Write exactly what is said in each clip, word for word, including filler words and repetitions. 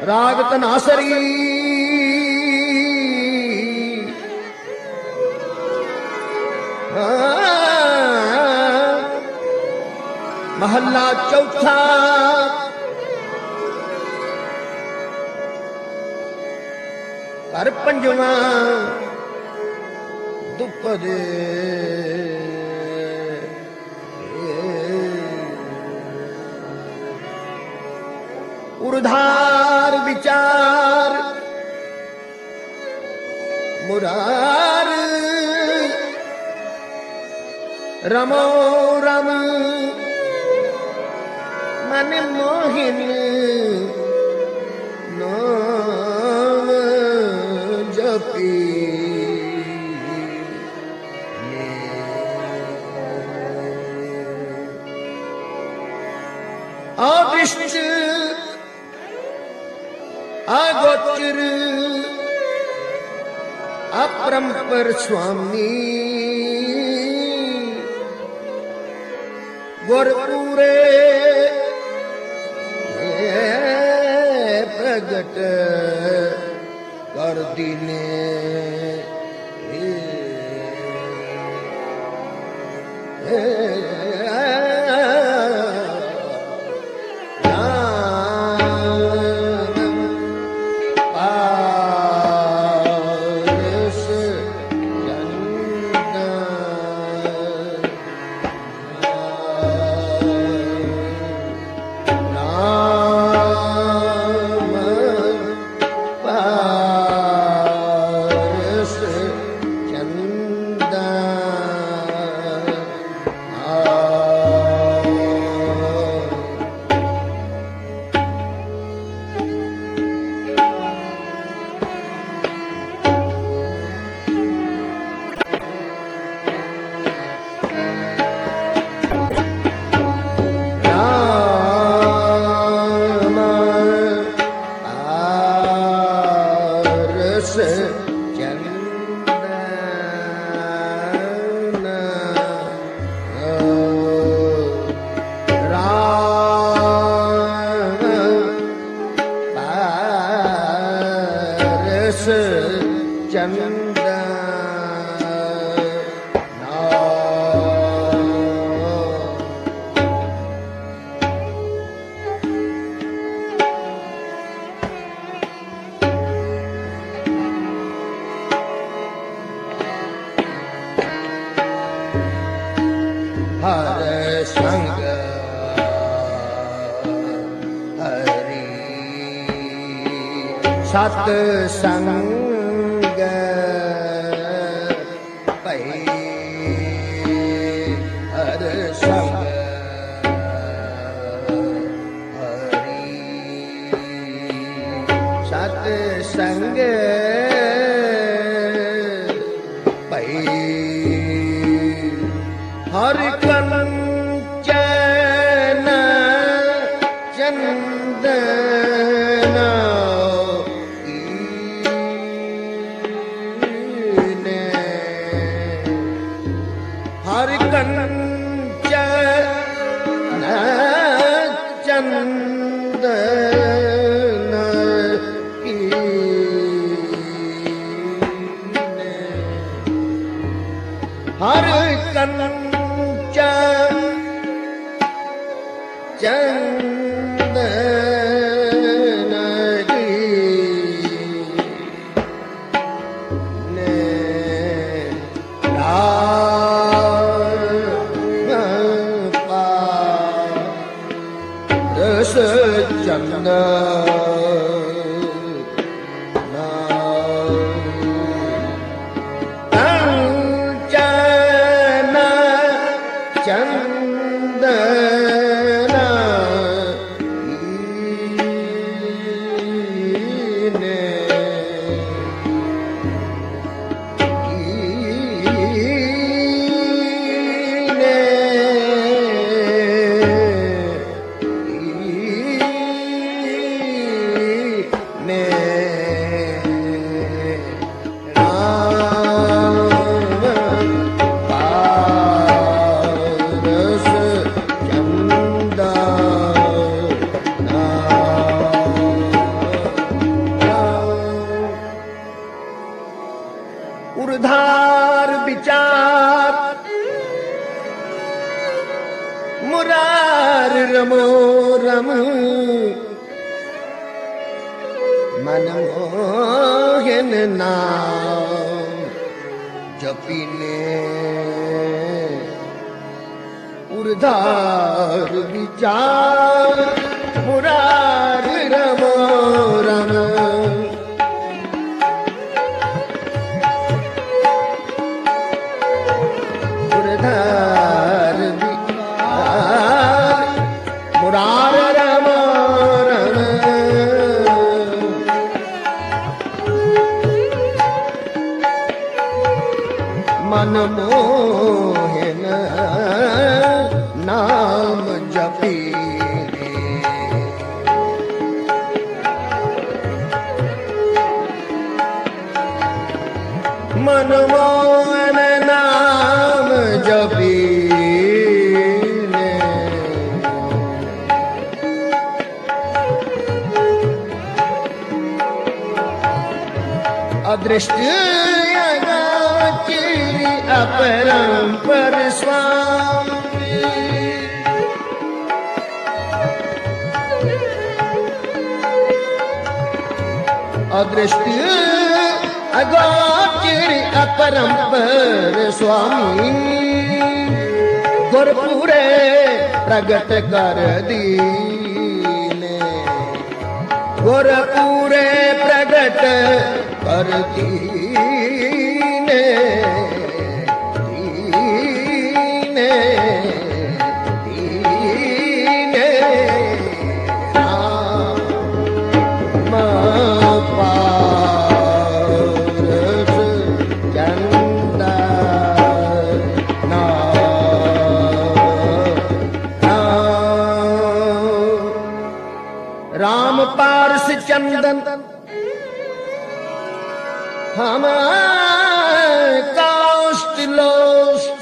राग तनासरी महल्ला चौथा कर पंजवा दुपदे उर्धार विचार मुरार रमो रम मन मोहिन नाम जपी अदृष्ट अगोचर अपरंपर स्वामी गुरपुरे प्रगट कर दीने हर संग हरि सत संग भई हर संग हरि सत संग भई हर कंचन चंदन कीने हर कंचन चंदन कीने हर कंचन चंदन कीने राम पारस चंदन कंचन उर्धार विचार मुरार रमो रम मनमोहन नाम जपीने उर्धार विचार मुरार रमो रम उर्धार विचार मुरार रमो रम मनमोहन नाम जपीने मनमोहन नाम जपीने अदृष्ट अपरंपर स्वामी अदृष्ट अगोचर अपरंपर स्वामी गुरपुरे प्रगट कर दीने गुरपुरे प्रगट कर दीने राम पारस चंदन हम काष्ट लोष्ट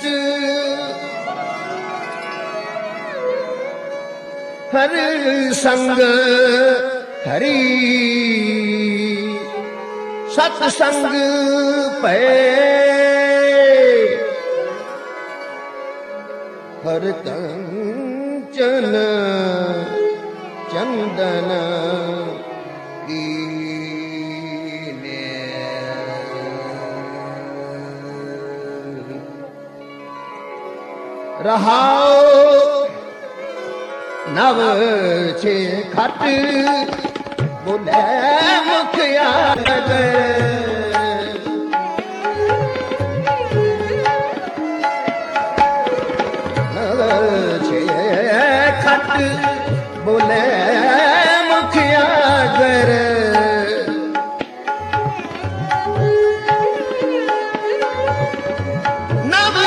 हर संग हरि सत्संग पे हर कंचन चंदन कीने रहाओ नव छे खट बोले मुखिया नव छे खट बोले मुखिया गर नव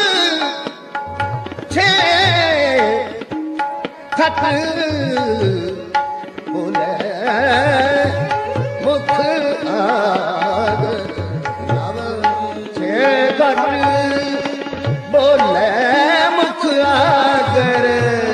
छे खट बोले मुख आगर नव छे खट बोले मुख आगर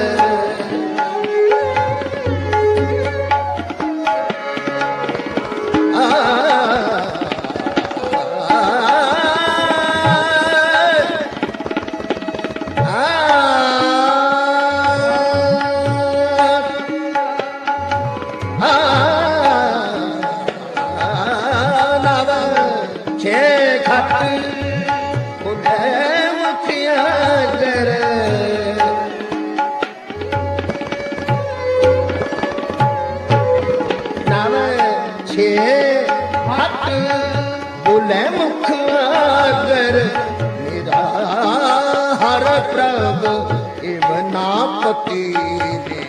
बोले मुख आगर मेरा हर प्रभु इवनापति ने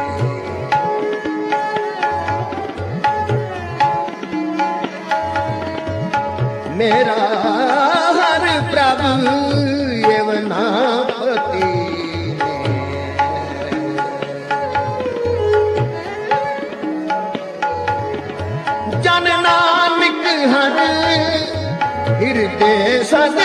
मेरा हर प्रभु इवनापति जन नानक हर हृदय सद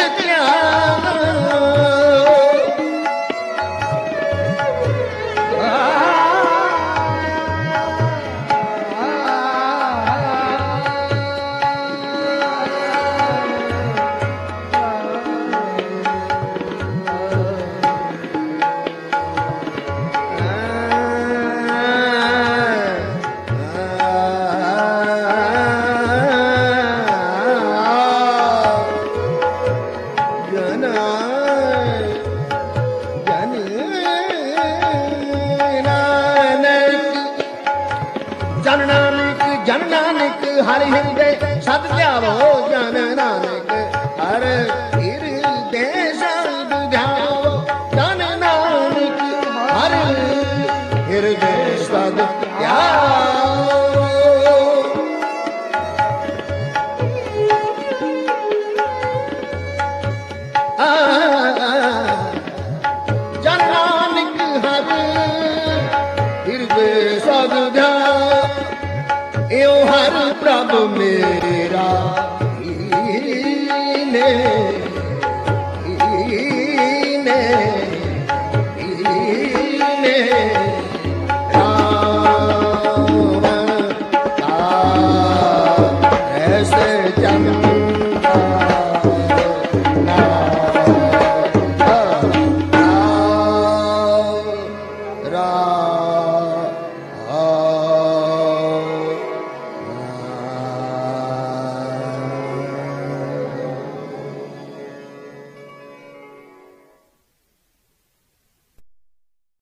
प्रभ मेरा हीने हीने हीने राम का ऐसे जन्म